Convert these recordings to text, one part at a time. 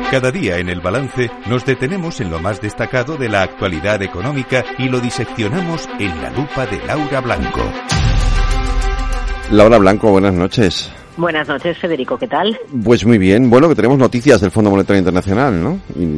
Cada día en El Balance nos detenemos en lo más destacado de la actualidad económica y lo diseccionamos en la lupa de Laura Blanco. Laura Blanco, buenas noches. Buenas noches, Federico, ¿qué tal? Pues muy bien. Bueno, que tenemos noticias del Fondo Monetario Internacional, ¿no?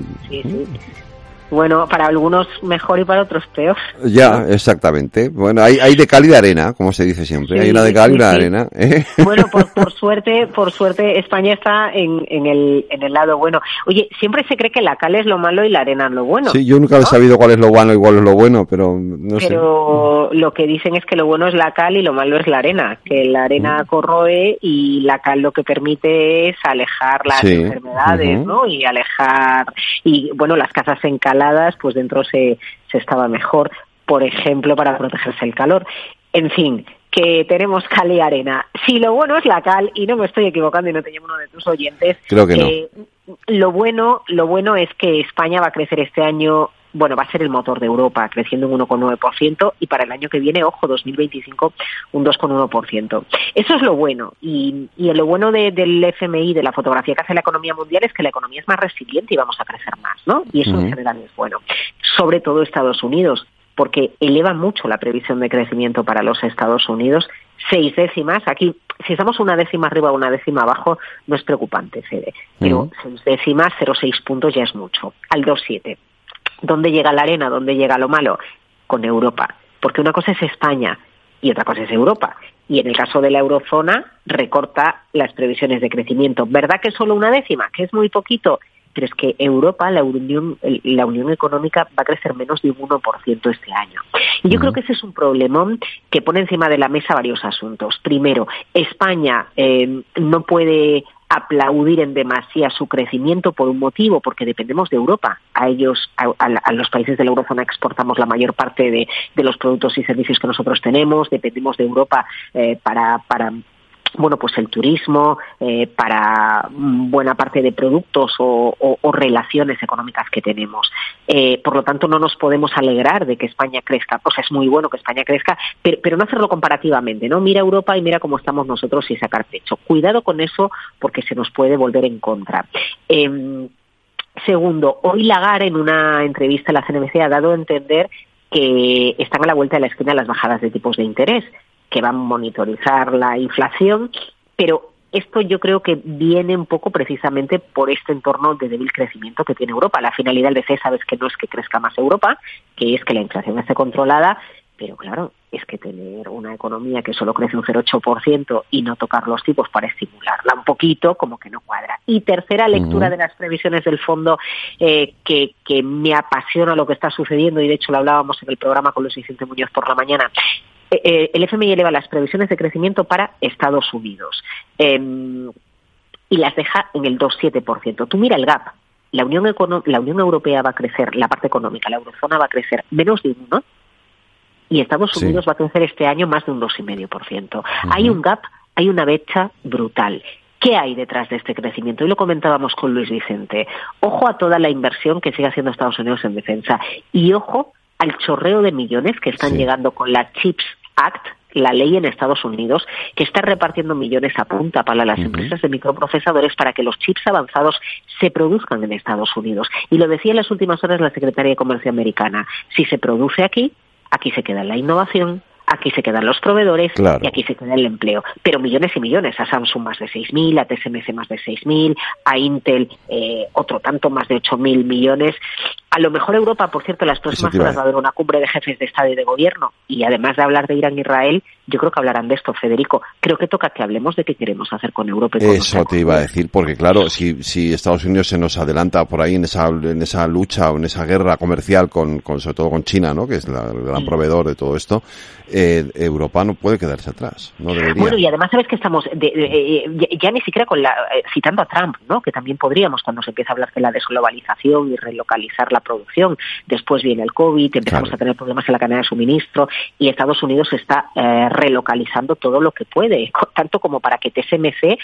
Sí. Bueno, para algunos mejor y para otros peor. Ya, exactamente. Bueno, hay de cal y de arena, como se dice siempre. Hay una de cal y una de arena. Bueno, por suerte, España está en el lado bueno. Oye, siempre se cree que la cal es lo malo y la arena es lo bueno. Sí, yo nunca he sabido cuál es lo bueno y cuál es lo bueno, pero no sé. Pero lo que dicen es que lo bueno es la cal y lo malo es la arena. Que la arena corroe y la cal lo que permite es alejar las enfermedades, ¿no? Y alejar, y bueno, las casas encaladas, pues dentro se estaba mejor, por ejemplo, para protegerse el calor. En fin, que tenemos cal y arena. Si lo bueno es la cal, y no me estoy equivocando y no te llamo uno de tus oyentes, creo que no. Lo bueno es que España va a crecer este año. Bueno, va a ser el motor de Europa, creciendo un 1,9%, y para el año que viene, ojo, 2025, un 2,1%. Eso es lo bueno, y lo bueno del FMI, de la fotografía que hace la economía mundial, es que la economía es más resiliente y vamos a crecer más, ¿no? Y eso en general es bueno. Sobre todo Estados Unidos, porque eleva mucho la previsión de crecimiento para los Estados Unidos, 6 décimas. Aquí, si estamos una décima arriba o una décima abajo, no es preocupante, Fede, pero 6 décimas, 0,6 puntos ya es mucho, al 2,7. ¿Dónde llega la arena? ¿Dónde llega lo malo? Con Europa. Porque una cosa es España y otra cosa es Europa. Y en el caso de la eurozona, recorta las previsiones de crecimiento. ¿Verdad que es solo una décima? Que es muy poquito. Pero es que Europa, la Unión Económica, va a crecer menos de un 1% este año. Y yo creo que ese es un problemón que pone encima de la mesa varios asuntos. Primero, España no puede aplaudir en demasía su crecimiento por un motivo, porque dependemos de Europa. A ellos, a los países de la eurozona, exportamos la mayor parte de los productos y servicios que nosotros tenemos. Dependemos de Europa para bueno, pues el turismo, para buena parte de productos o relaciones económicas que tenemos. Por lo tanto, no nos podemos alegrar de que España crezca. Pues es muy bueno que España crezca, pero no hacerlo comparativamente, ¿no? Mira Europa y mira cómo estamos nosotros y sacar pecho. Cuidado con eso, porque se nos puede volver en contra. Segundo, hoy Lagarde, en una entrevista a la CNBC, ha dado a entender que están a la vuelta de la esquina las bajadas de tipos de interés, que van a monitorizar la inflación, pero esto yo creo que viene un poco precisamente por este entorno de débil crecimiento que tiene Europa. La finalidad del BCE, sabes que no es que crezca más Europa, que es que la inflación esté controlada, pero claro, es que tener una economía que solo crece un 0,8% y no tocar los tipos para estimularla un poquito, como que no cuadra. Y tercera lectura de las previsiones del fondo, que me apasiona lo que está sucediendo, y de hecho lo hablábamos en el programa con Luis Vicente Muñoz por la mañana. El FMI eleva las previsiones de crecimiento para Estados Unidos y las deja en el 2,7%. Tú mira el gap. La Unión Europea va a crecer, la parte económica, la eurozona va a crecer menos de 1%, y Estados Unidos va a crecer este año más de un 2,5%. Hay un gap, hay una brecha brutal. ¿Qué hay detrás de este crecimiento? Hoy lo comentábamos con Luis Vicente. Ojo a toda la inversión que sigue haciendo Estados Unidos en defensa, y ojo al chorreo de millones que están llegando con la CHIPS Act, la ley en Estados Unidos, que está repartiendo millones a punta para las empresas de microprocesadores para que los chips avanzados se produzcan en Estados Unidos. Y lo decía en las últimas horas la Secretaría de Comercio americana. Si se produce aquí, aquí se queda la innovación, aquí se quedan los proveedores, y aquí se queda el empleo. Pero millones y millones, a Samsung más de 6.000, a TSMC más de 6.000, a Intel otro tanto, más de 8.000 millones. A lo mejor Europa, por cierto, las próximas horas va a haber una cumbre de jefes de Estado y de Gobierno, y además de hablar de Irán e Israel, yo creo que hablarán de esto, Federico. Creo que toca que hablemos de qué queremos hacer con Europa. Y con eso te iba a decir, porque claro, si Estados Unidos se nos adelanta por ahí en esa lucha o en esa guerra comercial con sobre todo con China, ¿no?, que es el gran proveedor de todo esto, Europa no puede quedarse atrás, no debería. Bueno, y además sabes que estamos ya ni siquiera citando a Trump, ¿no?, que también podríamos, cuando se empieza a hablar de la desglobalización y relocalizar la producción. Después viene el COVID, empezamos a tener problemas en la cadena de suministro, y Estados Unidos está relocalizando todo lo que puede, tanto como para que TSMC,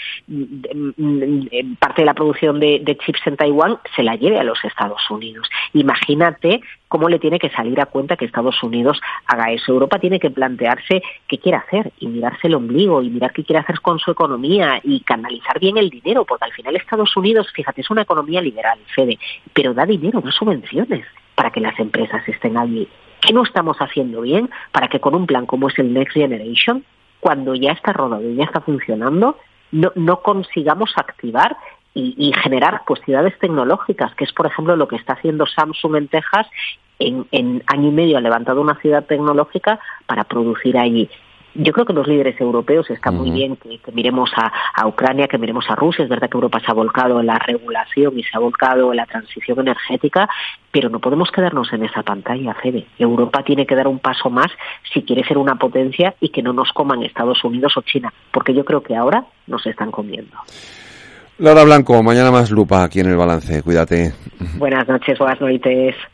parte de la producción de chips en Taiwán, se la lleve a los Estados Unidos. Imagínate cómo le tiene que salir a cuenta que Estados Unidos haga eso. Europa tiene que plantearse qué quiere hacer y mirarse el ombligo y mirar qué quiere hacer con su economía y canalizar bien el dinero, porque al final Estados Unidos, fíjate, es una economía liberal, Fede, pero da dinero, da subvenciones para que las empresas estén allí. ¿Qué no estamos haciendo bien para que con un plan como es el Next Generation, cuando ya está rodado y ya está funcionando, no consigamos activar y generar pues ciudades tecnológicas, que es por ejemplo lo que está haciendo Samsung en Texas? En año y medio ha levantado una ciudad tecnológica para producir allí. Yo creo que los líderes europeos está muy bien que miremos a Ucrania, que miremos a Rusia. Es verdad que Europa se ha volcado en la regulación y se ha volcado en la transición energética, pero no podemos quedarnos en esa pantalla, Fede. Europa tiene que dar un paso más si quiere ser una potencia y que no nos coman Estados Unidos o China, porque yo creo que ahora nos están comiendo. Laura Blanco, mañana más lupa aquí en El Balance. Cuídate. Buenas noches, buenas noches.